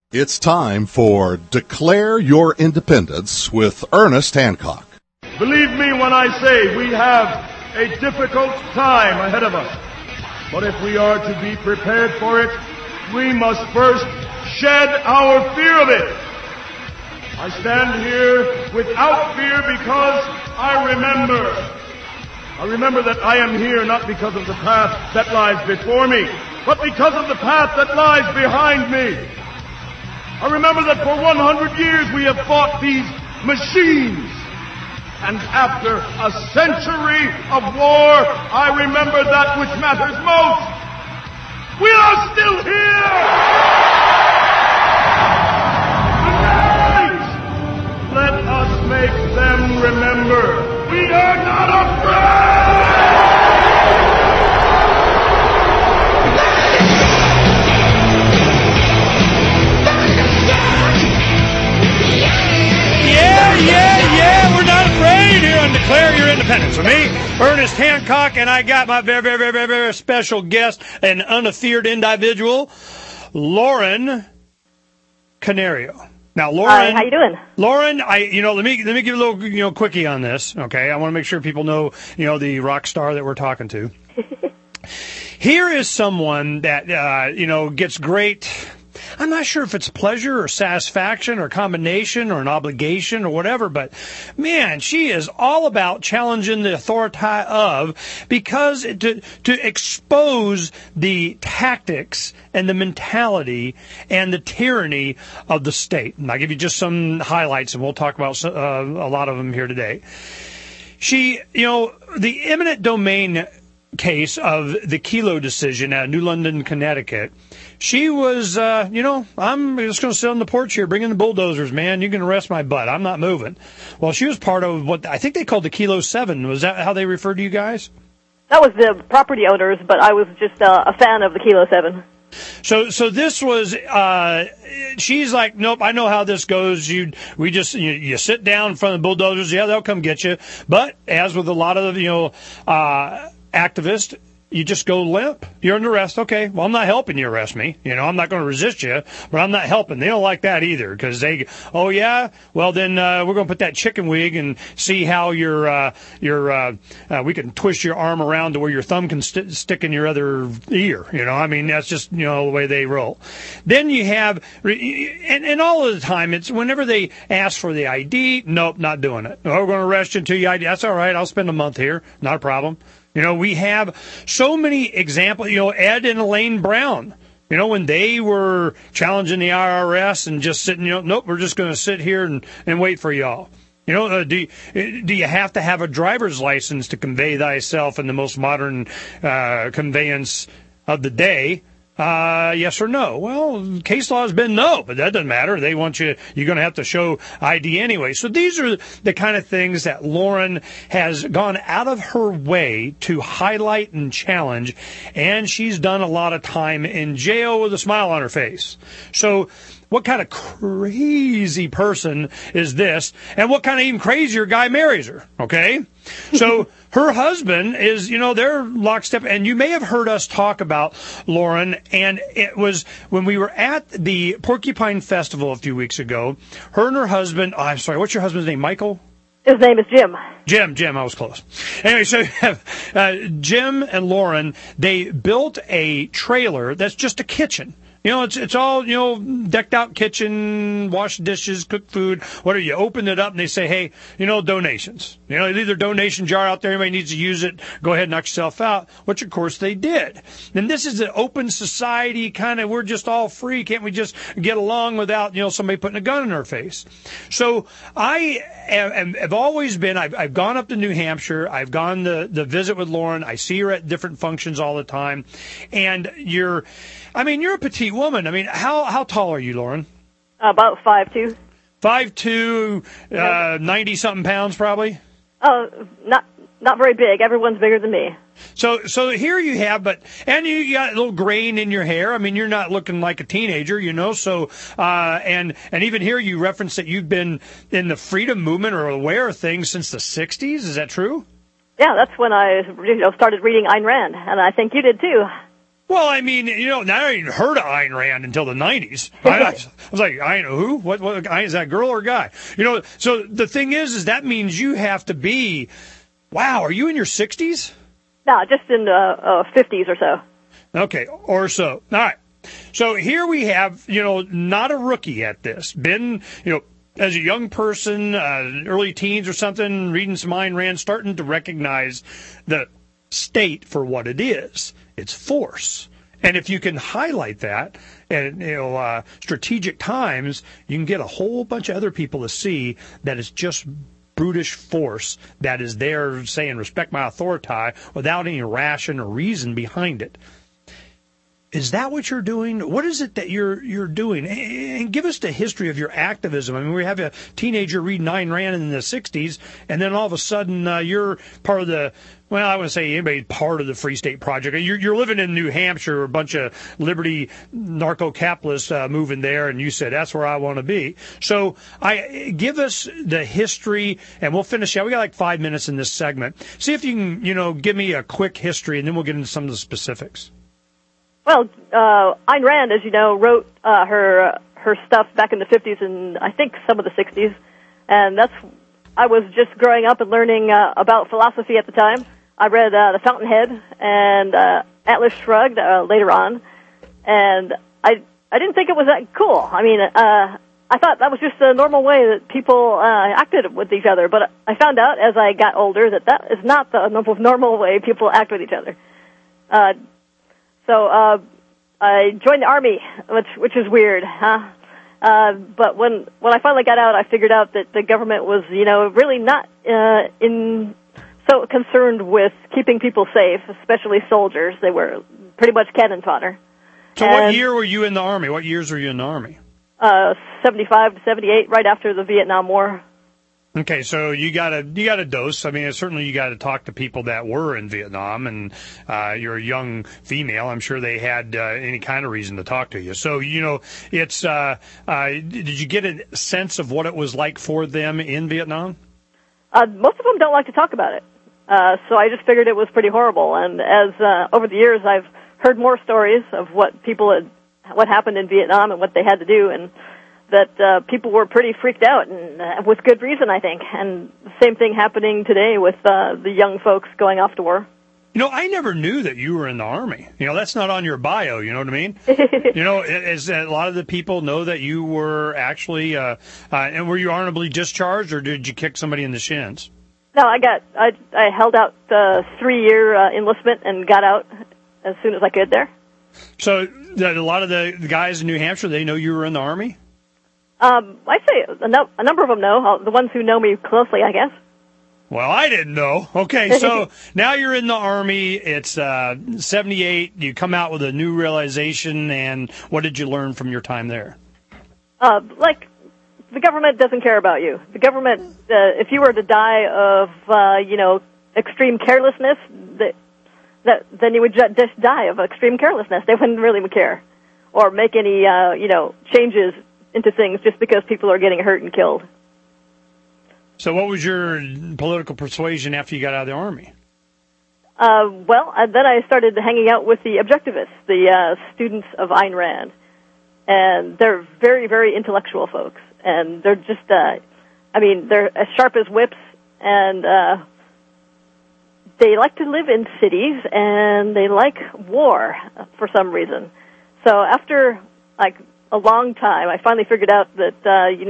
It's time for Declare Your Independence with Ernest Hancock. Believe me when I say we have a difficult time ahead of us. But if we are to be prepared for it, we must first shed our fear of it. I stand here without fear because I remember that I am here not because of the path that lies before me, but because of the path that lies behind me. I remember that for 100 years we have fought these machines. And after a century of war, I remember that which matters most. We are still here! Tonight, let us make them remember we are not afraid! Yeah, we're not afraid here on Declare Your Independence. With me, Ernest Hancock, and I got my very special guest, an unafeared individual, Lauren Canario. Now, Lauren, hi, how you doing? Lauren, let me give a little, quickie on this, okay? I want to make sure people know, the rock star that we're talking to. Here is someone that, gets great. I'm not sure if it's pleasure or satisfaction or a combination or an obligation or whatever, but man, she is all about challenging the authority of, because to expose the tactics and the mentality and the tyranny of the state. And I'll give you just some highlights, and we'll talk about a lot of them here today. She, the eminent domain case of the Kelo decision at New London, Connecticut, she was, I'm just going to sit on the porch here, bring in the bulldozers, man. You can arrest my butt. I'm not moving. Well, she was part of what I think they called the Kelo 7. Was that how they referred to you guys? That was the property owners, but I was just a fan of the Kelo 7. So this was, she's like, nope, I know how this goes. You sit down in front of the bulldozers. Yeah, they'll come get you. But as with a lot of, activists, you just go limp. You're under arrest. Okay, well, I'm not helping you arrest me. I'm not going to resist you, but I'm not helping. They don't like that either, because they, oh yeah, well then we're going to put that chicken wig and see how we can twist your arm around to where your thumb can stick in your other ear. That's just the way they roll. Then you have, and all of the time it's whenever they ask for the ID, nope, not doing it. Oh, we're going to arrest you until you ID. That's all right. I'll spend a month here. Not a problem. We have so many examples, Ed and Elaine Brown, when they were challenging the IRS and just sitting, nope, we're just going to sit here and wait for y'all. Do you have to have a driver's license to convey thyself in the most modern conveyance of the day? Yes or no? Well, case law has been no, but that doesn't matter. They want you're going to have to show ID anyway. So these are the kind of things that Lauren has gone out of her way to highlight and challenge, and she's done a lot of time in jail with a smile on her face. So what kind of crazy person is this? And what kind of even crazier guy marries her? Okay? So her husband is, they're lockstep. And you may have heard us talk about Lauren. And it was when we were at the Porcupine Festival a few weeks ago. Her and her husband, I'm sorry, what's your husband's name? Michael? His name is Jim. Jim, I was close. Anyway, so you have Jim and Lauren. They built a trailer that's just a kitchen. It's all, decked out kitchen, wash dishes, cook food, whatever. You open it up and they say, hey, donations. Leave their donation jar out there. Anybody needs to use it. Go ahead and knock yourself out, which, of course, they did. And this is an open society kind of, we're just all free. Can't we just get along without, somebody putting a gun in our face? So I have always been, I've gone up to New Hampshire. I've gone to visit with Lauren. I see her at different functions all the time. And you're a petite woman. How tall are you, Lauren? About 5'2". 5'2", 90-something pounds, probably? Oh, not very big. Everyone's bigger than me. So here you have, and you got a little grain in your hair. You're not looking like a teenager, so, and even here you referenced that you've been in the freedom movement or aware of things since the 60s. Is that true? Yeah, that's when I started reading Ayn Rand, and I think you did too. Well, I mean, now I didn't heard of Ayn Rand until the 90s. I was like, who? What is that, girl or guy? So the thing is that means you have to be, wow, are you in your 60s? No, just in the 50s or so. Okay, or so. All right. So here we have, not a rookie at this. Been, as a young person, early teens or something, reading some Ayn Rand, starting to recognize the state for what it is. It's force. And if you can highlight that at strategic times, you can get a whole bunch of other people to see that it's just brutish force that is there saying, respect my authority, without any ration or reason behind it. Is that what you're doing? What is it that you're doing? And give us the history of your activism. I mean, we have a teenager reading Ayn Rand in the 60s, and then all of a sudden you're part of the, well, I wouldn't say anybody part of the Free State Project. You're living in New Hampshire, a bunch of liberty narco-capitalists moving there, and you said, that's where I want to be. So give us the history, and we'll finish out. We got like 5 minutes in this segment. See if you can, give me a quick history, and then we'll get into some of the specifics. Well, Ayn Rand, as you know, wrote her stuff back in the 50s and I think some of the 60s, and I was just growing up and learning about philosophy at the time. I read The Fountainhead and Atlas Shrugged later on, and I didn't think it was that cool. I mean, I thought that was just a normal way that people acted with each other, but I found out as I got older that is not the normal way people act with each other. So I joined the Army, which is weird, huh? But when I finally got out, I figured out that the government was, really not so concerned with keeping people safe, especially soldiers. They were pretty much cannon fodder. So what year were you in the Army? What years were you in the Army? 75 to 78, right after the Vietnam War. Okay, so you got a dose. I mean, certainly you got to talk to people that were in Vietnam, and you're a young female. I'm sure they had any kind of reason to talk to you. So, it's did you get a sense of what it was like for them in Vietnam? Most of them don't like to talk about it. So I just figured it was pretty horrible. And as over the years, I've heard more stories of what happened in Vietnam and what they had to do, and that people were pretty freaked out, and with good reason, I think. And the same thing happening today with the young folks going off to war. I never knew that you were in the Army. That's not on your bio, you know what I mean? Is a lot of the people know that you were actually, and were you honorably discharged, or did you kick somebody in the shins? No, I held out 3-year enlistment and got out as soon as I could there. So a lot of the guys in New Hampshire, they know you were in the Army? I'd say a number of them know. The ones who know me closely, I guess. Well, I didn't know. Okay, so now you're in the Army. It's 78. You come out with a new realization, and what did you learn from your time there? The government doesn't care about you. The government, if you were to die of, extreme carelessness, then you would just die of extreme carelessness. They wouldn't really care or make any, changes into things just because people are getting hurt and killed. So what was your political persuasion after you got out of the Army? Then I started hanging out with the objectivists, the students of Ayn Rand. And they're very, very intellectual folks. And they're just, they're as sharp as whips, and they like to live in cities, and they like war for some reason. So after, a long time, I finally figured out that,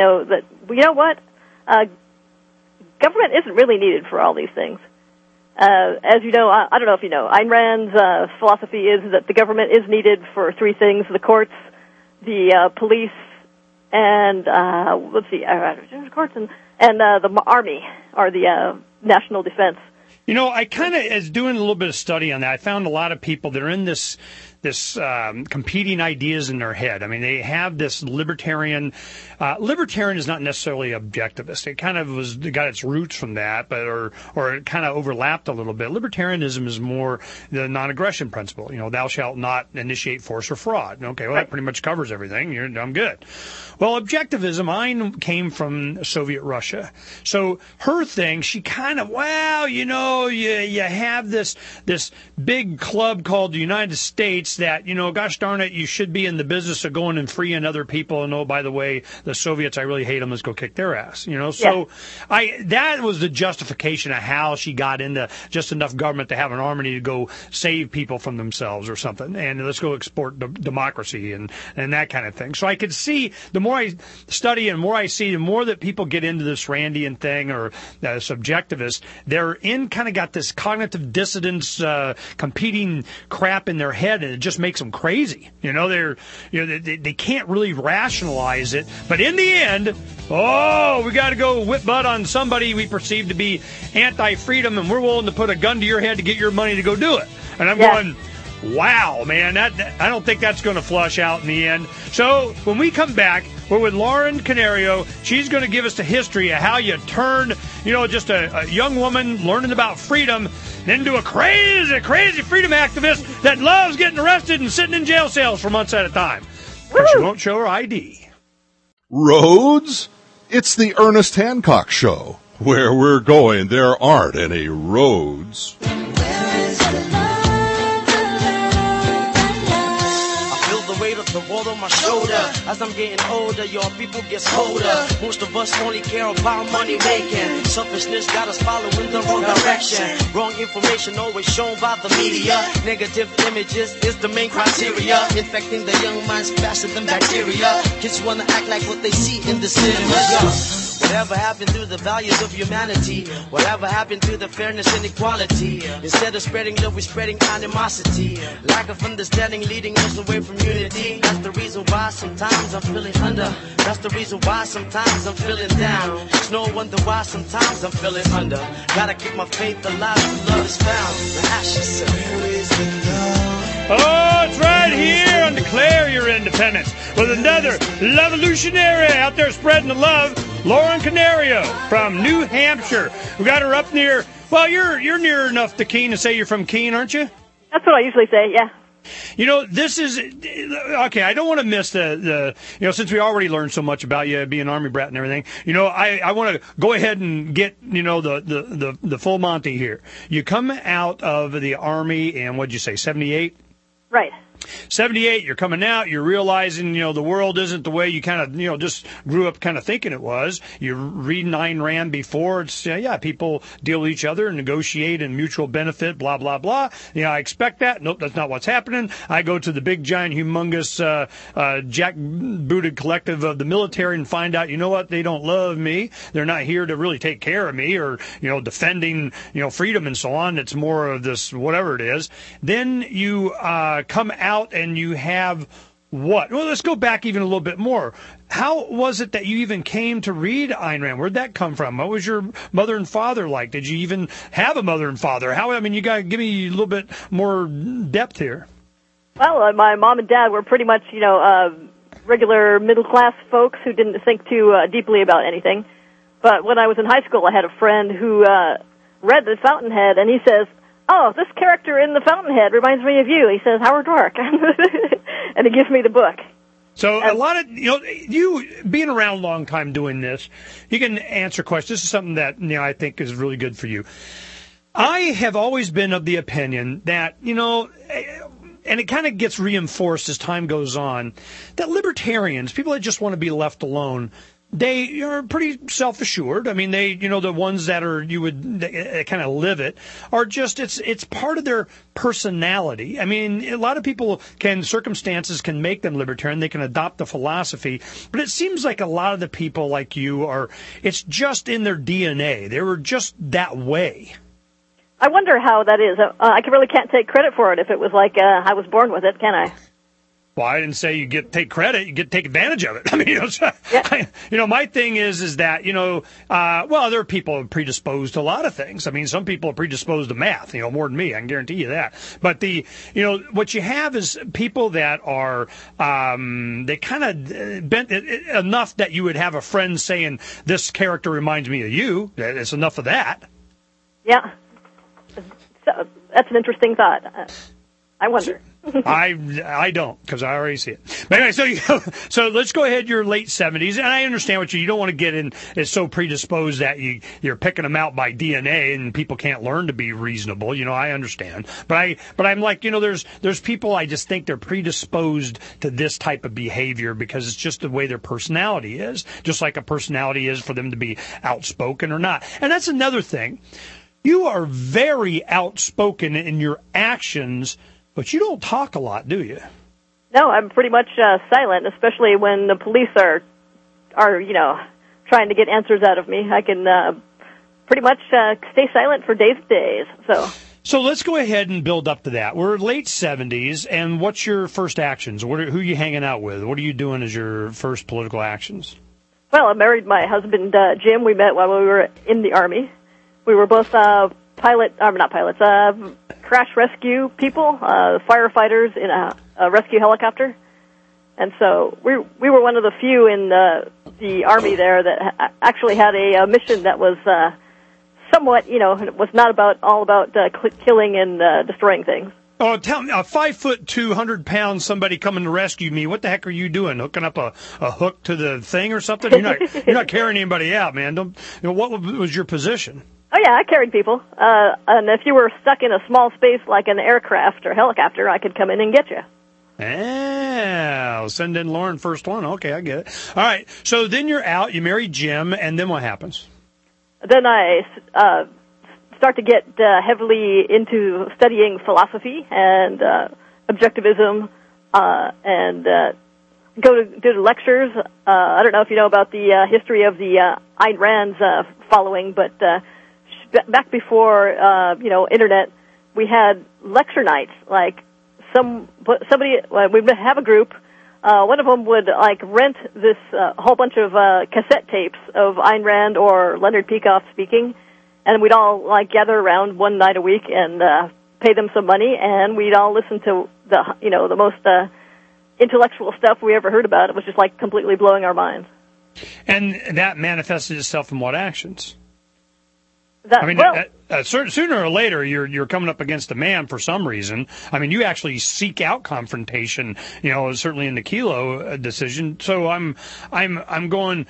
government isn't really needed for all these things. As you know, I don't know if you know, Ayn Rand's philosophy is that the government is needed for 3 things: the courts, the police, and courts and the army, or the national defense. I kind of, as doing a little bit of study on that, I found a lot of people that are in this competing ideas in their head. I mean, they have this libertarian. Libertarian is not necessarily objectivist. It kind of got its roots from that, but or it kind of overlapped a little bit. Libertarianism is more the non-aggression principle. Thou shalt not initiate force or fraud. Okay, well, that pretty much covers everything. I'm good. Well, objectivism, Ayn came from Soviet Russia. So her thing, she kind of, you have this big club called the United States It's that, gosh darn it, you should be in the business of going and freeing other people. And, oh, by the way, the Soviets, I really hate them. Let's go kick their ass, So that was the justification of how she got into just enough government to have an army to go save people from themselves or something. And let's go export democracy and that kind of thing. So I could see, the more I study and more I see, the more that people get into this Randian thing or subjectivist, they're kind of got this cognitive dissonance, competing crap in their head, and it just makes them crazy. They can't really rationalize it. But in the end, we got to go whip butt on somebody we perceive to be anti-freedom, and we're willing to put a gun to your head to get your money to go do it. And I'm going, wow, man, I don't think that's going to flush out in the end. So when we come back, we're with Lauren Canario. She's going to give us the history of how you turn, just a young woman learning about freedom into a crazy, crazy freedom activist that loves getting arrested and sitting in jail cells for months at a time. But she won't show her ID. Roads? It's the Ernest Hancock Show. Where we're going, there aren't any roads. The world on my shoulder. As I'm getting older, your people get colder. Most of us only care about money making. Selfishness got us following the wrong direction. Wrong information always shown by the media. Negative images is the main criteria. Infecting the young minds faster than bacteria. Kids wanna act like what they see in the cinema. Whatever happened to the values of humanity? Whatever happened to the fairness and equality? Instead of spreading love, we're spreading animosity. Lack of understanding leading us away from unity. That's the reason why sometimes I'm feeling under. That's the reason why sometimes I'm feeling down. It's no wonder why sometimes I'm feeling under. Gotta keep my faith alive till love is found. The ashes Oh, it's right here on Declare Your Independence with another Lovolutionary out there spreading the love, Lauren Canario from New Hampshire. We got her up near, well, you're near enough to Keene to say you're from Keene, aren't you? That's what I usually say, yeah. This is, okay, I don't want to miss the since we already learned so much about you being an Army brat and everything, I want to go ahead and get, the full Monty here. You come out of the Army in, what'd you say, 78? Right. 78, you're coming out, you're realizing, the world isn't the way you kind of, just grew up kind of thinking it was. You read Ayn Rand before, it's, people deal with each other and negotiate and mutual benefit, blah, blah, blah. I expect that. Nope, that's not what's happening. I go to the big, giant, humongous, jackbooted collective of the military and find out, what, they don't love me. They're not here to really take care of me or, defending, freedom and so on. It's more of this, whatever it is. Then you, come out and you have what? Well, let's go back even a little bit more. How was it that you even came to read Ayn Rand? Where'd that come from? What was your mother and father like? Did you even have a mother and father? You got to give me a little bit more depth here. Well, my mom and dad were pretty much, regular middle-class folks who didn't think too deeply about anything. But when I was in high school, I had a friend who read The Fountainhead, and he says, "Oh, this character in The Fountainhead reminds me of you." He says, "Howard Roark." And he gives me the book. So a lot of, you being around a long time doing this, you can answer questions. This is something that, I think is really good for you. I have always been of the opinion that, and it kind of gets reinforced as time goes on, that libertarians, people that just want to be left alone, they are pretty self-assured. They, the ones that are, kind of live it, are just, it's part of their personality. A lot of people circumstances can make them libertarian. They can adopt the philosophy. But it seems like a lot of the people like you it's just in their DNA. They were just that way. I wonder how that is. I really can't take credit for it if it was like I was born with it, can I? Well, I didn't say you take credit. You get to take advantage of it. My thing is that, there are people predisposed to a lot of things. Some people are predisposed to math, more than me. I can guarantee you that. But what you have is people that are, they kind of bent enough that you would have a friend saying, "This character reminds me of you." It's enough of that. Yeah. So, that's an interesting thought. I wonder. I don't, because I already see it. But anyway, so let's go ahead. Your late 70s, and I understand what you don't want to get in. It's so predisposed that you're picking them out by DNA, and people can't learn to be reasonable. I understand, but I'm like, there's people I just think they're predisposed to this type of behavior because it's just the way their personality is, just like a personality is for them to be outspoken or not. And that's another thing. You are very outspoken in your actions. But you don't talk a lot, do you? No, I'm pretty much silent, especially when the police are trying to get answers out of me. I can pretty much stay silent for days and days. So let's go ahead and build up to that. We're late 70s, and what's your first actions? Who are you hanging out with? What are you doing as your first political actions? Well, I married my husband, Jim. We met while we were in the Army. We were both crash rescue people, firefighters in a rescue helicopter. And so we were one of the few in the Army there that actually had a mission that was somewhat, it was not all about killing and destroying things. Oh, tell me, 5'2", 200-pound somebody coming to rescue me. What the heck are you doing? Hooking up a hook to the thing or something? You're not carrying anybody out, man. What was your position? Oh, yeah, I carried people. And if you were stuck in a small space like an aircraft or helicopter, I could come in and get you. I'll send in Lauren first one. Okay, I get it. All right, so then you're out, you marry Jim, and then what happens? Then I start to get heavily into studying philosophy and objectivism and go to lectures. I don't know if you know about the history of the Ayn Rand's following, but back before internet, we had lecture nights. Like somebody we'd have a group. One of them would rent this whole bunch of cassette tapes of Ayn Rand or Leonard Peikoff speaking, and we'd all gather around one night a week and pay them some money, and we'd all listen to the most intellectual stuff we ever heard about. It was just completely blowing our minds. And that manifested itself in what actions? Sooner or later, you're coming up against a man for some reason. I mean, you actually seek out confrontation. Certainly in the Kilo decision. So I'm going.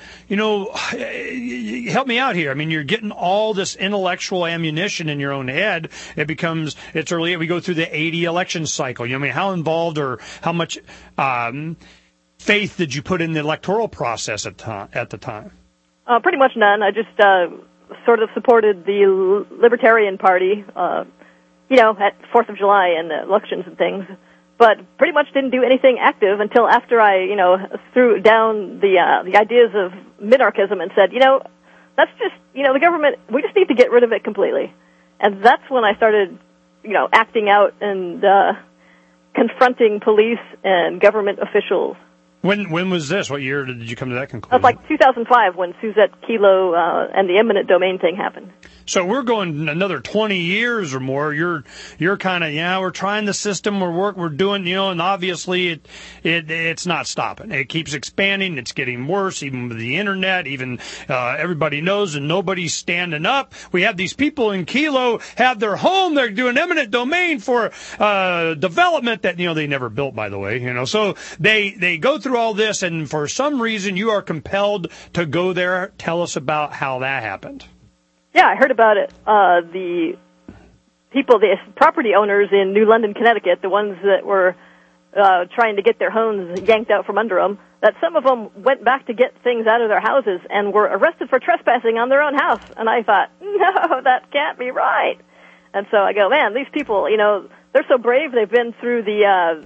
Help me out here. I mean, you're getting all this intellectual ammunition in your own head. It's early. We go through the 80 election cycle. How involved or how much faith did you put in the electoral process at the time? Pretty much none. I just sort of supported the Libertarian Party, at 4th of July and elections and things, but pretty much didn't do anything active until after I, threw down the ideas of minarchism and said, that's just, the government, we just need to get rid of it completely. And that's when I started, acting out and confronting police and government officials. When was this? What year did you come to that conclusion? It was 2005 when Suzette Kilo and the eminent domain thing happened. So we're going another 20 years or more. You're kind of, we're trying the system, we're doing, and obviously it's not stopping. It keeps expanding. It's getting worse, even with the internet. Even everybody knows and nobody's standing up. We have these people in Kilo have their home. They're doing eminent domain for development that, they never built, by the way. So they go through all this, and for some reason you are compelled to go there. Tell us about how that happened. Yeah, I heard about it. The property owners in New London, Connecticut, the ones that were trying to get their homes yanked out from under them, that some of them went back to get things out of their houses and were arrested for trespassing on their own house. And I thought, no, that can't be right. And so I go, man, these people, they're so brave. They've been through the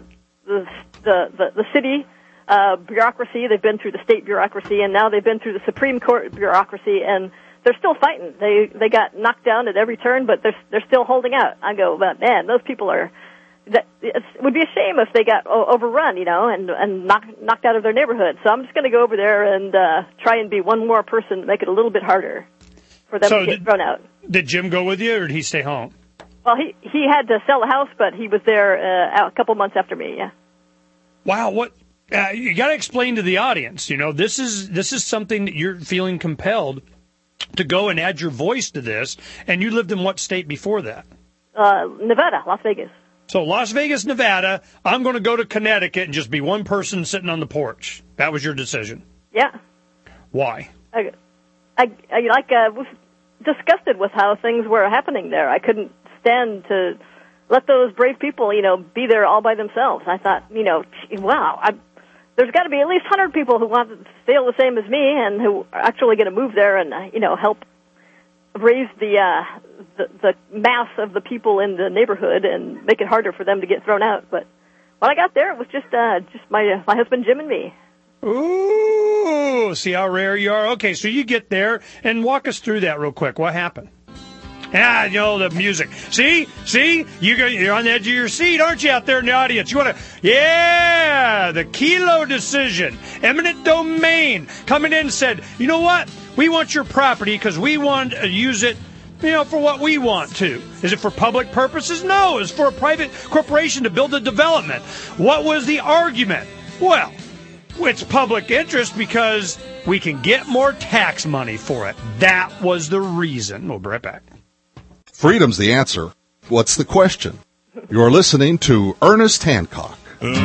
city bureaucracy, they've been through the state bureaucracy, and now they've been through the Supreme Court bureaucracy, and they're still fighting. They got knocked down at every turn, but they're still holding out. I go, but man, those people it would be a shame if they got overrun, and knocked out of their neighborhood. So I'm just going to go over there and try and be one more person to make it a little bit harder for them to get thrown out. Did Jim go with you, or did he stay home? Well, he had to sell the house, but he was there a couple months after me. Yeah. Wow, what? You got to explain to the audience. This is something that you're feeling compelled to go and add your voice to this. And you lived in what state before that? Nevada, Las Vegas. So Las Vegas, Nevada, I'm going to go to Connecticut and just be one person sitting on the porch. That was your decision. Yeah. Why? I was disgusted with how things were happening there. I couldn't stand to let those brave people, be there all by themselves. I thought, wow, there's got to be at least 100 people who want to feel the same as me and who are actually going to move there and, help raise the mass of the people in the neighborhood and make it harder for them to get thrown out. But when I got there, it was just my husband Jim and me. Ooh, see how rare you are? Okay, so you get there and walk us through that real quick. What happened? The music. See? You're on the edge of your seat, aren't you, out there in the audience? You want to, the Kelo decision. Eminent domain coming in and said, you know what? We want your property because we want to use it, for what we want to. Is it for public purposes? No, it's for a private corporation to build a development. What was the argument? Well, it's public interest because we can get more tax money for it. That was the reason. We'll be right back. Freedom's the answer. What's the question? You're listening to Ernest Hancock.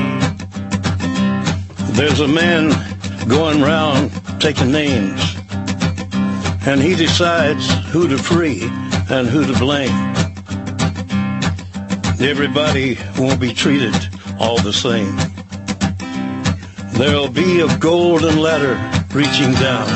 There's a man going around taking names, and he decides who to free and who to blame. Everybody won't be treated all the same. There'll be a golden ladder reaching down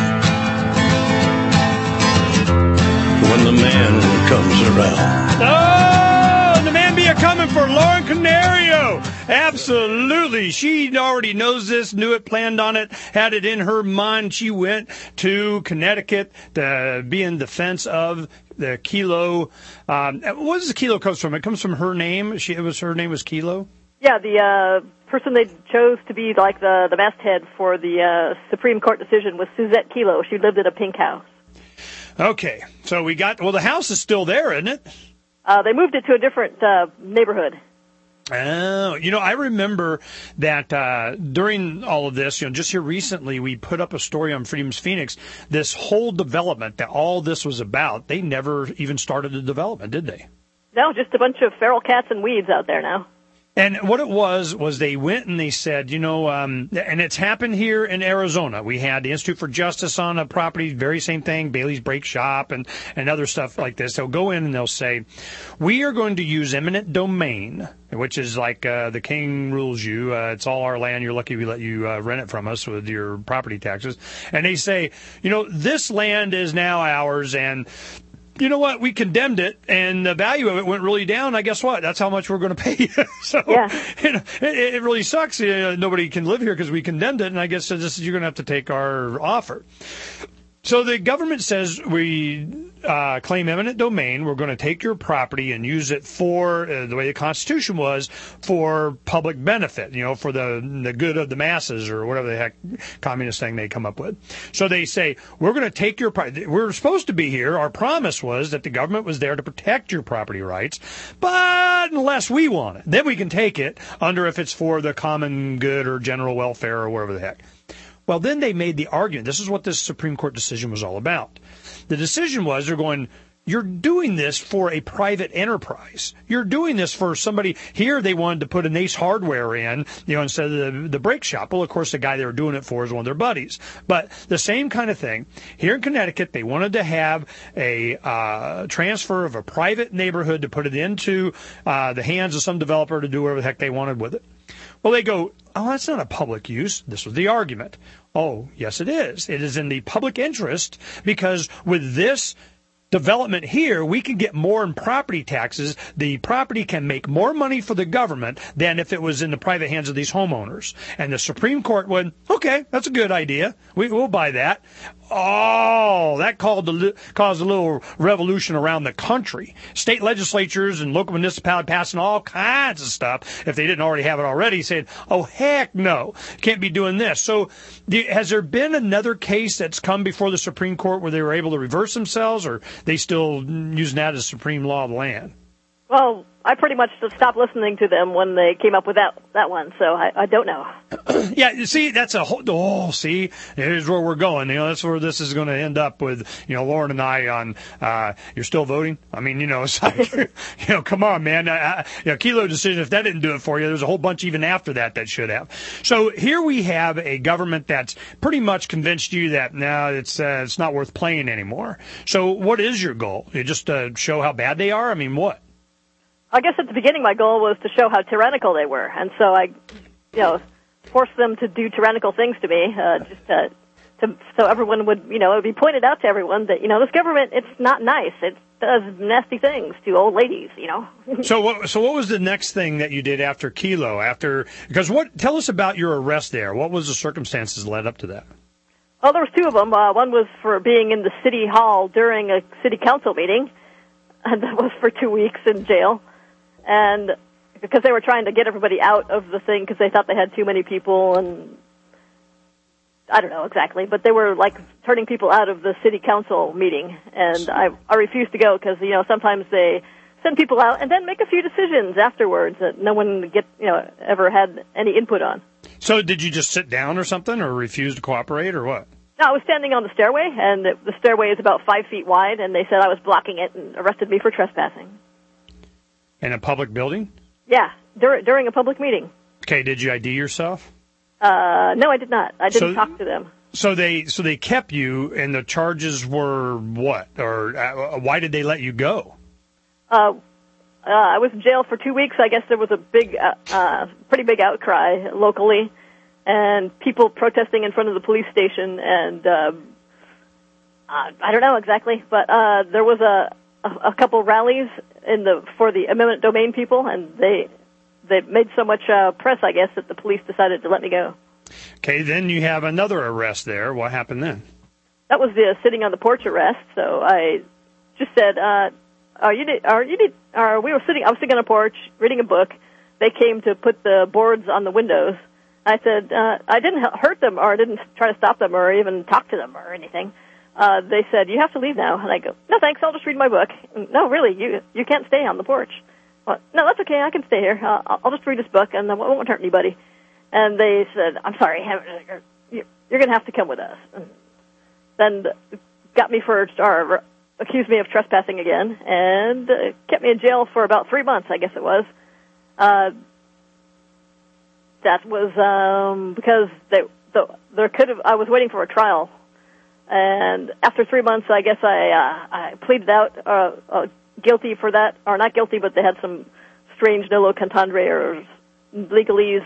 when the man comes around. Oh, the man be a-coming for Lauren Canario. Absolutely. She already knows this, knew it, planned on it, had it in her mind. She went to Connecticut to be in defense of the Kelo. What does the Kelo comes from? It comes from her name. Her name was Kelo? Yeah, the person they chose to be like the masthead for the Supreme Court decision was Suzette Kelo. She lived in a pink house. Okay, so the house is still there, isn't it? They moved it to a different neighborhood. Oh, I remember that during all of this, just here recently, we put up a story on Freedom's Phoenix, this whole development that all this was about. They never even started the development, did they? No, just a bunch of feral cats and weeds out there now. And what it was they went and they said, and it's happened here in Arizona. We had the Institute for Justice on a property, very same thing, Bailey's Brake Shop and other stuff like this. They'll go in and they'll say, we are going to use eminent domain, which is like the king rules you. It's all our land. You're lucky we let you rent it from us with your property taxes. And they say, this land is now ours, and you know what? We condemned it, and the value of it went really down. I guess what? That's how much we're going to pay you. So yeah. It really sucks. Nobody can live here because we condemned it, and I guess you're going to have to take our offer. So the government says we claim eminent domain. We're going to take your property and use it for, the way the Constitution was, for public benefit, for the good of the masses or whatever the heck communist thing they come up with. So they say, we're going to take your property. We're supposed to be here. Our promise was that the government was there to protect your property rights, but unless we want it, then we can take it under if it's for the common good or general welfare or whatever the heck. Well, then they made the argument. This is what this Supreme Court decision was all about. The decision was they're going, you're doing this for a private enterprise. You're doing this for somebody. Here they wanted to put an Ace Hardware in, instead of the brake shop. Well, of course, the guy they were doing it for is one of their buddies. But the same kind of thing. Here in Connecticut, they wanted to have a transfer of a private neighborhood to put it into the hands of some developer to do whatever the heck they wanted with it. Well, they go, oh, that's not a public use. This was the argument. Oh, yes, it is. It is in the public interest because with this development here, we can get more in property taxes. The property can make more money for the government than if it was in the private hands of these homeowners. And the Supreme Court went, okay, that's a good idea. We'll buy that. Oh, that caused a little revolution around the country. State legislatures and local municipalities passing all kinds of stuff, if they didn't already have it already, saying, oh, heck no, can't be doing this. So has there been another case that's come before the Supreme Court where they were able to reverse themselves, or they still using that as supreme law of the land? Well, I pretty much just stopped listening to them when they came up with that one, so I don't know. Yeah, you see, that's a whole, see, here's where we're going. That's where this is going to end up with, Lauren and I on, you're still voting? I mean, it's like, come on, man. Kelo decision, if that didn't do it for you, there's a whole bunch even after that should have. So here we have a government that's pretty much convinced you that, it's not worth playing anymore. So what is your goal? You just show how bad they are? I mean, what? I guess at the beginning my goal was to show how tyrannical they were, and so I, forced them to do tyrannical things to me, so everyone would, it would be pointed out to everyone that, this government, it's not nice. It does nasty things to old ladies, So what was the next thing that you did after Kelo? Tell us about your arrest there. What was the circumstances that led up to that? Well, there was two of them. One was for being in the city hall during a city council meeting, and that was for 2 weeks in jail. And because they were trying to get everybody out of the thing because they thought they had too many people, and I don't know exactly, but they were like turning people out of the city council meeting, and I refused to go because, sometimes they send people out and then make a few decisions afterwards that no one ever had any input on. So did you just sit down or something, or refuse to cooperate, or what? No, I was standing on the stairway, and the stairway is about 5 feet wide, and they said I was blocking it and arrested me for trespassing. In a public building? Yeah, during a public meeting. Okay, did you ID yourself? No, I did not. I didn't talk to them. So they kept you, and the charges were what? Or why did they let you go? I was in jail for 2 weeks. I guess there was a pretty big outcry locally, and people protesting in front of the police station, and I don't know exactly, but there was a couple rallies for the eminent domain people, and they made so much press, I guess, that the police decided to let me go. Okay, then you have another arrest there. What happened then? That was the sitting on the porch arrest. So I just said, I was sitting on a porch reading a book. They came to put the boards on the windows. I said, I didn't hurt them, or I didn't try to stop them, or even talk to them or anything. They said, you have to leave now. And I go, no, thanks, I'll just read my book. No, really, you can't stay on the porch. Well, no, that's okay, I can stay here. I'll just read this book, and it won't hurt anybody. And they said, I'm sorry, you're going to have to come with us. And then accused me of trespassing again, and kept me in jail for about 3 months, I guess it was. That was because I was waiting for a trial. And after 3 months, I guess I pleaded out guilty for that, or not guilty, but they had some strange nolo contendere or legalese,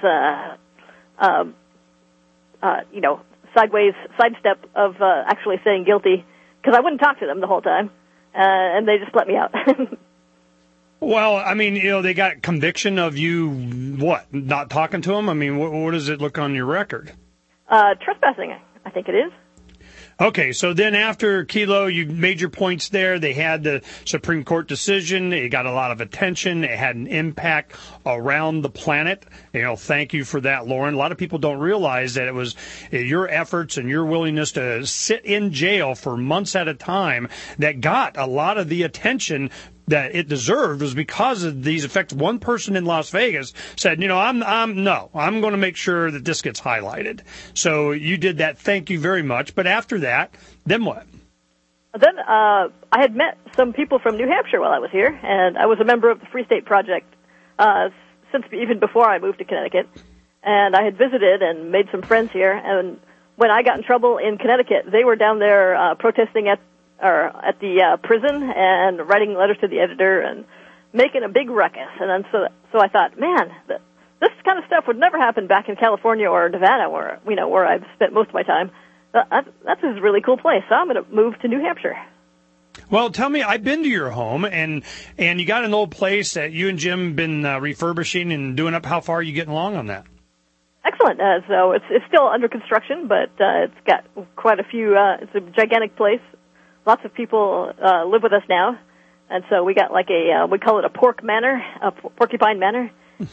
sidestep of actually saying guilty, because I wouldn't talk to them the whole time, and they just let me out. Well, I mean, they got conviction of you, what, not talking to them? I mean, what does it look on your record? Trespassing, I think it is. Okay, so then after Kelo, you made your points there. They had the Supreme Court decision. It got a lot of attention. It had an impact around the planet. Thank you for that, Lauren. A lot of people don't realize that it was your efforts and your willingness to sit in jail for months at a time that got a lot of the attention that it deserved, was because of these effects. One person in Las Vegas said, I'm going to make sure that this gets highlighted. So you did that. Thank you very much. But after that, then what? Then I had met some people from New Hampshire while I was here, and I was a member of the Free State Project since even before I moved to Connecticut. And I had visited and made some friends here. And when I got in trouble in Connecticut, they were down there protesting at the prison and writing letters to the editor and making a big ruckus. And then so I thought, man, this kind of stuff would never happen back in California or Nevada, where I've spent most of my time. That's a really cool place, so I'm going to move to New Hampshire. Well, tell me, I've been to your home, and you got an old place that you and Jim been refurbishing and doing up. How far are you getting along on that? Excellent. So it's still under construction, but it's got quite a few. It's a gigantic place. Lots of people live with us now, and so we got we call it a porcupine manor.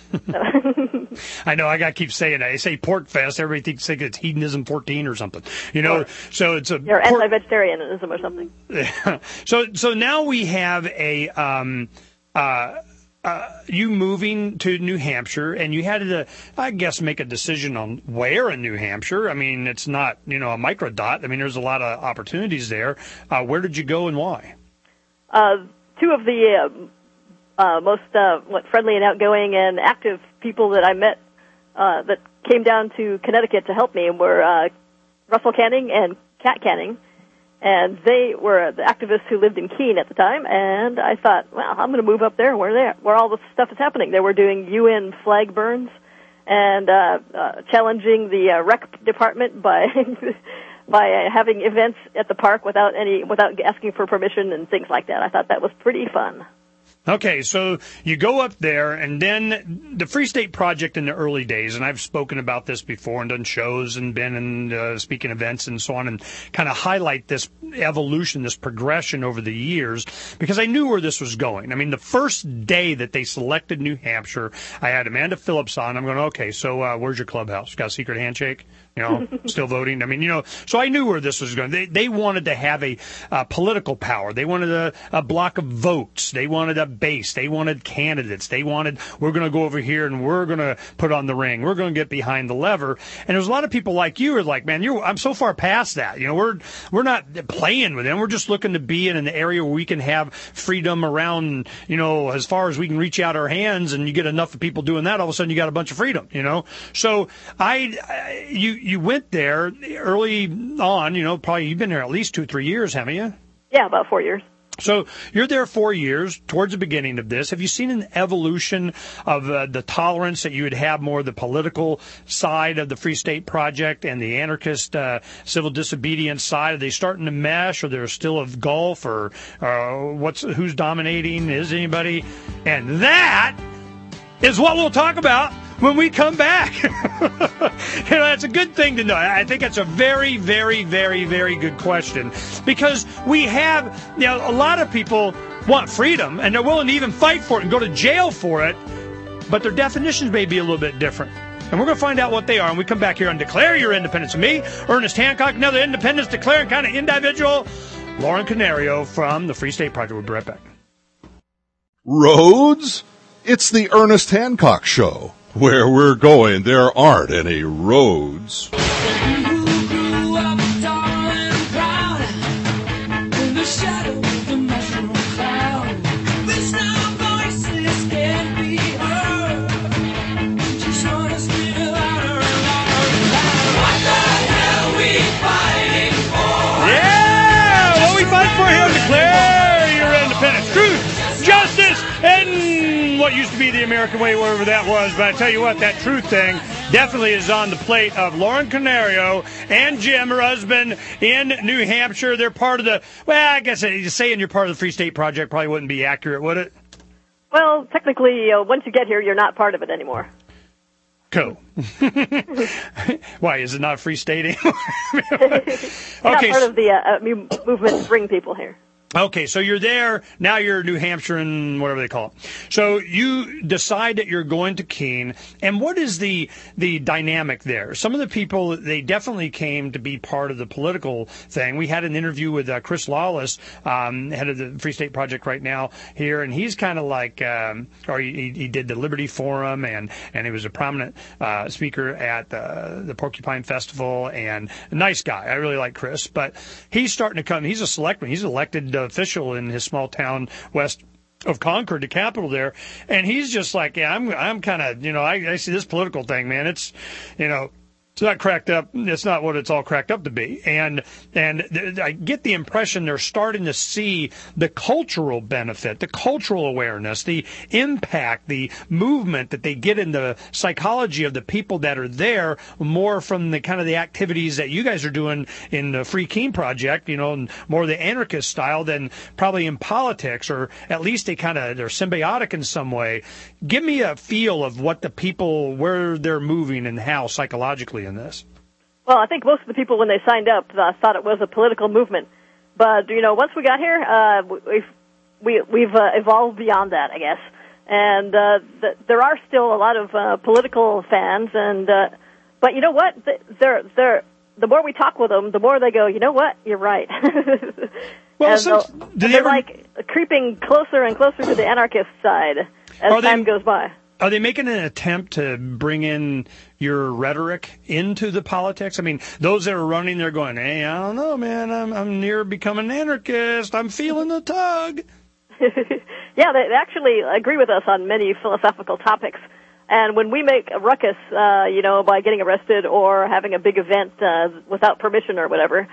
I know, I got to keep saying that. I say Pork Fest, everybody thinks it's Hedonism 14 or something. So it's a... You're anti-vegetarianism or something. So now we have a you moving to New Hampshire, and you had to, I guess, make a decision on where in New Hampshire. I mean, it's not, a microdot. I mean, there's a lot of opportunities there. Where did you go and why? Two of the most friendly and outgoing and active people that I met that came down to Connecticut to help me were Russell Canning and Kat Canning. And they were the activists who lived in Keene at the time, and I thought, well, I'm going to move up there where all this stuff is happening. They were doing UN flag burns and challenging the rec department by by having events at the park without asking for permission and things like that. I thought that was pretty fun. Okay, so you go up there, and then the Free State Project in the early days, and I've spoken about this before and done shows and been in speaking events and so on, and kind of highlight this evolution, this progression over the years, because I knew where this was going. I mean, the first day that they selected New Hampshire, I had Amanda Phillips on. I'm going, okay, so where's your clubhouse? Got a secret handshake? Still voting. I mean, so I knew where this was going. They wanted to have a political power. They wanted a block of votes. They wanted a base. They wanted candidates. They wanted, we're going to go over here and we're going to put on the ring. We're going to get behind the lever. And there's a lot of people like you who are like, man, I'm so far past that. We're not playing with them. We're just looking to be in an area where we can have freedom around, as far as we can reach out our hands, and you get enough of people doing that, all of a sudden you got a bunch of freedom, So you went there early on, probably you've been there at least 2-3 years, haven't you? Yeah, about 4 years. So you're there 4 years towards the beginning of this. Have you seen an evolution of the tolerance that you would have more the political side of the Free State Project and the anarchist civil disobedience side? Are they starting to mesh, or there's still a gulf, or who's dominating? Is anybody? And that is what we'll talk about when we come back. That's a good thing to know. I think that's a very, very, very, very good question, because we have, a lot of people want freedom and they're willing to even fight for it and go to jail for it, but their definitions may be a little bit different. And we're going to find out what they are when we come back here on Declare Your Independence. And me, Ernest Hancock, another independence declaring kind of individual, Lauren Canario from the Free State Project. We'll be right back. Roads? It's the Ernest Hancock Show. Where we're going, there aren't any roads. What used to be the American way, whatever that was, but I tell you what, that truth thing definitely is on the plate of Lauren Canario and Jim, her husband, in New Hampshire. They're part of the, I guess saying you're part of the Free State Project probably wouldn't be accurate, would it? Well, technically, once you get here, you're not part of it anymore. Cool. Why, is it not Free State anymore? Not part of the movement to bring people here. Okay, so you're there, now you're New Hampshire and whatever they call it. So you decide that you're going to Keene, and what is the dynamic there? Some of the people, they definitely came to be part of the political thing. We had an interview with Chris Lawless, head of the Free State Project right now here, and he's kind of like, he did the Liberty Forum, and he was a prominent speaker at the Porcupine Festival, and a nice guy. I really like Chris, but he's starting to come, he's a selectman, he's elected official in his small town west of Concord, the capital there, and he's just like, I'm kind of, I see this political thing, man, it's, it's not cracked up. It's not what it's all cracked up to be. And I get the impression they're starting to see the cultural benefit, the cultural awareness, the impact, the movement that they get in the psychology of the people that are there, more from the kind of the activities that you guys are doing in the Free Keene Project, and more the anarchist style than probably in politics, or at least they're symbiotic in some way. Give me a feel of what the people, where they're moving and how psychologically in this. Well, I think most of the people when they signed up thought it was a political movement, but once we got here, we've evolved beyond that, I guess. And there are still a lot of political fans, and but you know what? The more we talk with them, the more they go, you know what? You're right. Well, they're like creeping closer and closer to the anarchist side. as time goes by. Are they making an attempt to bring in your rhetoric into the politics? I mean, those that are running, they're going, hey, I don't know, man, I'm near becoming an anarchist. I'm feeling the tug. Yeah, they actually agree with us on many philosophical topics. And when we make a ruckus, by getting arrested or having a big event without permission or whatever,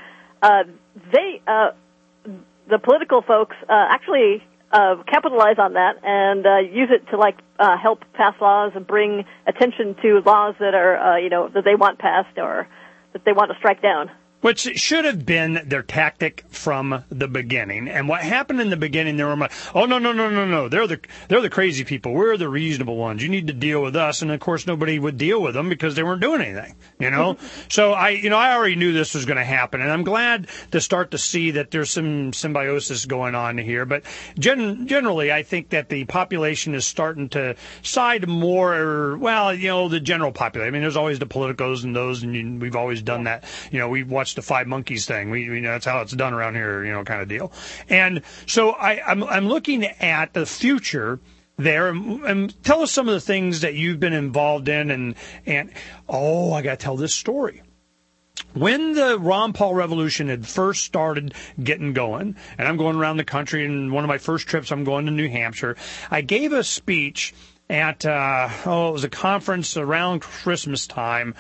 the political folks actually capitalize on that and use it to help pass laws and bring attention to laws that are that they want passed or that they want to strike down. Which should have been their tactic from the beginning. And what happened in the beginning, they were like, oh, no. They're the crazy people. We're the reasonable ones. You need to deal with us. And, of course, nobody would deal with them because they weren't doing anything, So, I already knew this was going to happen. And I'm glad to start to see that there's some symbiosis going on here. But generally, I think that the population is starting to side more, the general population. I mean, there's always the politicos and those, and we've always done that. We've watched the Five Monkeys thing. We that's how it's done around here, kind of deal. And so I'm looking at the future there, and tell us some of the things that you've been involved in, and I got to tell this story. When the Ron Paul revolution had first started getting going, and I'm going around the country, and one of my first trips, I'm going to New Hampshire, I gave a speech at, it was a conference around Christmas time,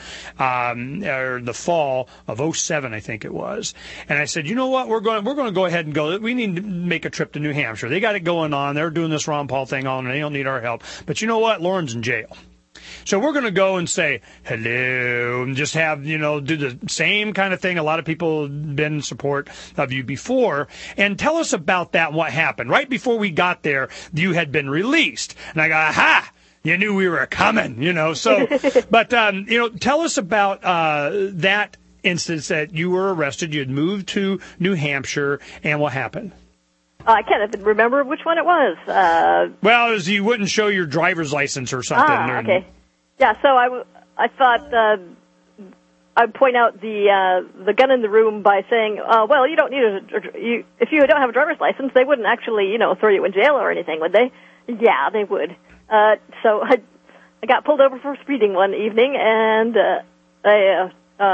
or the fall of 2007, I think it was. And I said, you know what, we're going to go ahead and go. We need to make a trip to New Hampshire. They got it going on. They're doing this Ron Paul thing on, and they don't need our help. But you know what? Lauren's in jail. So we're going to go and say hello and just have, do the same kind of thing. A lot of people have been in support of you before. And tell us about that and what happened. Right before we got there, you had been released. And I go, aha! You knew we were coming, So, but, tell us about that instance that you were arrested. You had moved to New Hampshire, and what happened? I can't even remember which one it was. Well, it was you wouldn't show your driver's license or something. Okay. Yeah, so I thought I'd point out the gun in the room by saying, you don't need if you don't have a driver's license, they wouldn't actually, throw you in jail or anything, would they? Yeah, they would. So I got pulled over for speeding one evening, and I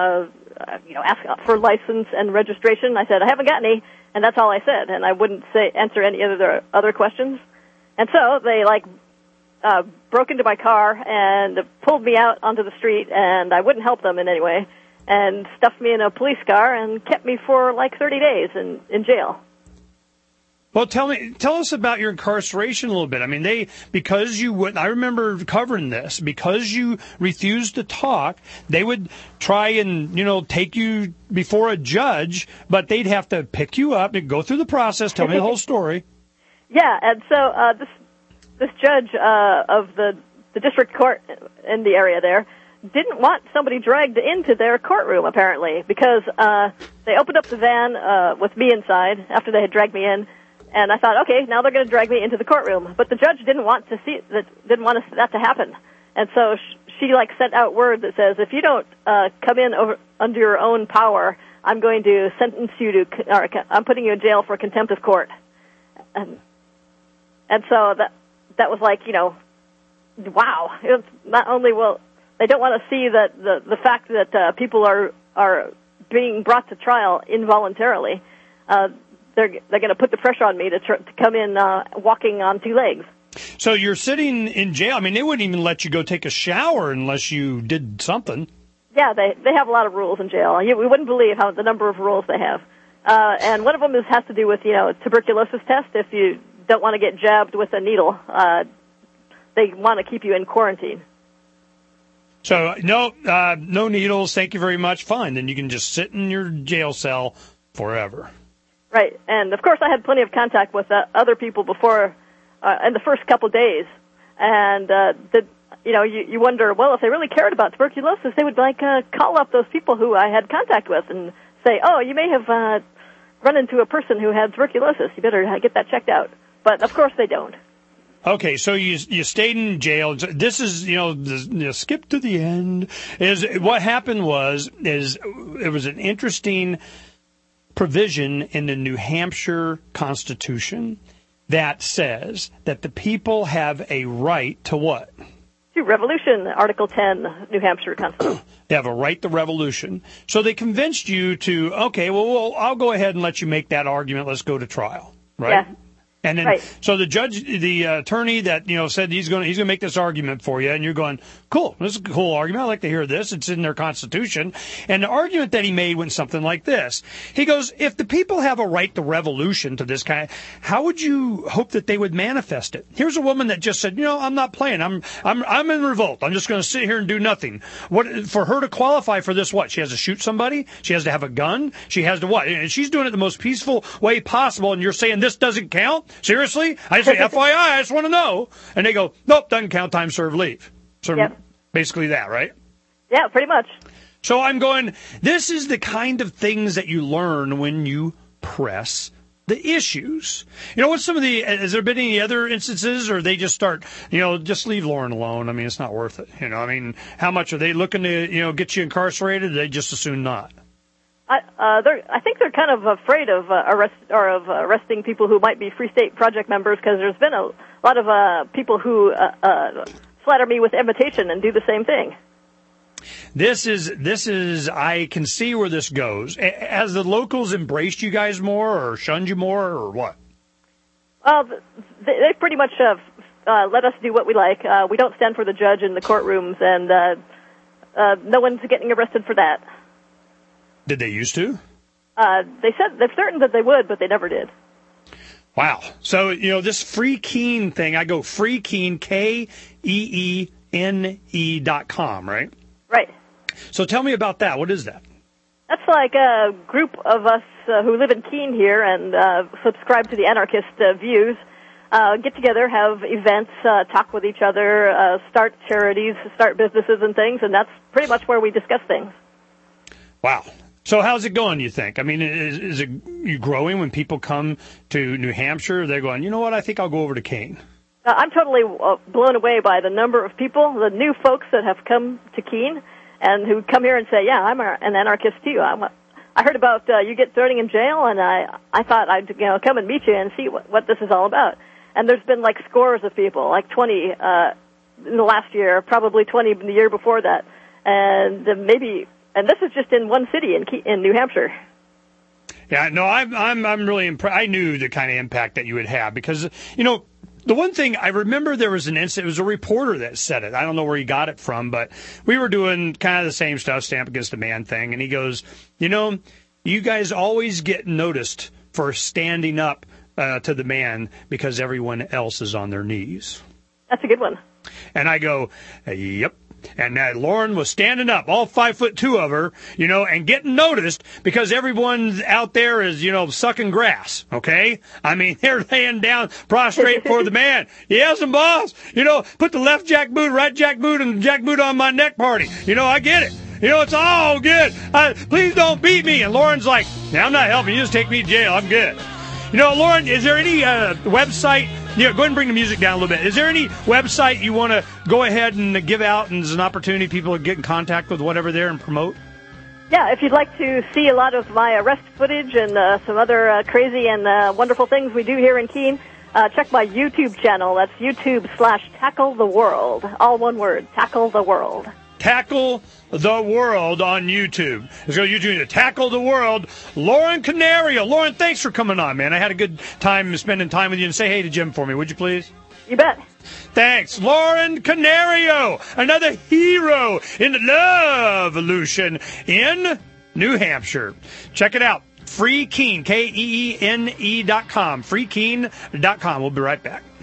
asked for license and registration. I said, I haven't got any, and that's all I said, and I wouldn't answer any other questions. And so they broke into my car and pulled me out onto the street, and I wouldn't help them in any way, and stuffed me in a police car and kept me for 30 days in jail. Well, tell us about your incarceration a little bit. I mean, I remember covering this, because you refused to talk, they would try and, take you before a judge, but they'd have to pick you up and go through the process. Tell me the whole story. Yeah, and so, this judge, of the district court in the area there didn't want somebody dragged into their courtroom, apparently, because, they opened up the van, with me inside after they had dragged me in. And I thought, okay, now they're going to drag me into the courtroom. But the judge didn't want that to happen. And so she sent out word that says, if you don't come in under your own power, I'm going to sentence you I'm putting you in jail for contempt of court. And so that was wow. It's not only they don't want to see that the fact that people are being brought to trial involuntarily. They're going to put the pressure on me to come in walking on two legs. So you're sitting in jail. I mean, they wouldn't even let you go take a shower unless you did something. Yeah, they have a lot of rules in jail. We wouldn't believe the number of rules they have. And one of them has to do with, tuberculosis test. If you don't want to get jabbed with a needle, they want to keep you in quarantine. So no needles. Thank you very much. Fine. Then you can just sit in your jail cell forever. Right, and of course I had plenty of contact with other people before, in the first couple days, and you wonder, well, if they really cared about tuberculosis, they would call up those people who I had contact with and say, oh, you may have run into a person who had tuberculosis. You better get that checked out. But of course they don't. Okay, so you stayed in jail. This is, skip to the end. What happened was it was an interesting provision in the New Hampshire Constitution that says that the people have a right to what? To revolution, Article 10, New Hampshire Constitution. They have a right to revolution. So they convinced you to, okay, well, I'll go ahead and let you make that argument. Let's go to trial, right? Yeah. And then, right. So the judge, the attorney that, said he's going to make this argument for you, and you're going, cool, this is a cool argument. I like to hear this. It's in their Constitution. And the argument that he made went something like this. He goes, if the people have a right to revolution to this kind, how would you hope that they would manifest it? Here's a woman that just said, I'm not playing. I'm in revolt. I'm just going to sit here and do nothing. What, for her to qualify for this, what? She has to shoot somebody? She has to have a gun? She has to what? And she's doing it the most peaceful way possible, and you're saying this doesn't count? Seriously? I say, FYI, I just want to know. And they go, nope, doesn't count, time served, leave. So yep. Basically that, right? Yeah, pretty much. So I'm going, this is the kind of things that you learn when you press the issues. What's some of has there been any other instances, or they just start, just leave Lauren alone? I mean, it's not worth it. How much are they looking to, get you incarcerated? They just as soon not. I think they're kind of afraid of arresting people who might be Free State Project members, because there's been a lot of people who flatter me with invitation and do the same thing. This is. I can see where this goes. Has the locals embraced you guys more, or shunned you more, or what? They pretty much let us do what we like. We don't stand for the judge in the courtrooms, and no one's getting arrested for that. Did they used to? They said they're certain that they would, but they never did. Wow. So, this Free Keene thing, I go Free Keene, KEENE.com, right? Right. So tell me about that. What is that? That's like a group of us who live in Keene here and subscribe to the anarchist views, get together, have events, talk with each other, start charities, start businesses and things, and that's pretty much where we discuss things. Wow. So how's it going, you think? I mean, is it you growing when people come to New Hampshire? They're going, you know what, I think I'll go over to Keene. I'm totally blown away by the number of people, the new folks that have come to Keene and who come here and say, yeah, I'm an anarchist too. I heard about you get thrown in jail, and I thought I'd come and meet you and see what this is all about. And there's been like scores of people, like 20 in the last year, probably 20 in the year before that, and And this is just in one city in New Hampshire. Yeah, no, I'm really impressed. I knew the kind of impact that you would have because, the one thing I remember, there was an incident. It was a reporter that said it. I don't know where he got it from, but we were doing kind of the same stuff, Stamp Against a Man thing, and he goes, you guys always get noticed for standing up to the man because everyone else is on their knees. That's a good one. And I go, yep. And Lauren was standing up, all 5'2" of her, and getting noticed because everyone out there is, sucking grass, okay? I mean, they're laying down prostrate for the man. Yes, and boss, put the left jackboot, right jackboot, and jackboot on my neck party. I get it. It's all good. Please don't beat me. And Lauren's like, I'm not helping you. Just take me to jail. I'm good. Lauren, is there any website? Go ahead and bring the music down a little bit. Is there any website you want to go ahead and give out, and there's an opportunity people to get in contact with whatever there and promote? Yeah, if you'd like to see a lot of my arrest footage and some other crazy and wonderful things we do here in Keene, check my YouTube channel. That's YouTube/Tackle the World. All one word, Tackle the World. Tackle the World on YouTube. Let's go to YouTube to Tackle the World. Lauren Canario. Lauren, thanks for coming on, man. I had a good time spending time with you. And say hey to Jim for me, would you please? You bet. Thanks. Lauren Canario, another hero in the Love-olution in New Hampshire. Check it out. Free Keene, KEENE.com. FreeKeene.com. We'll be right back.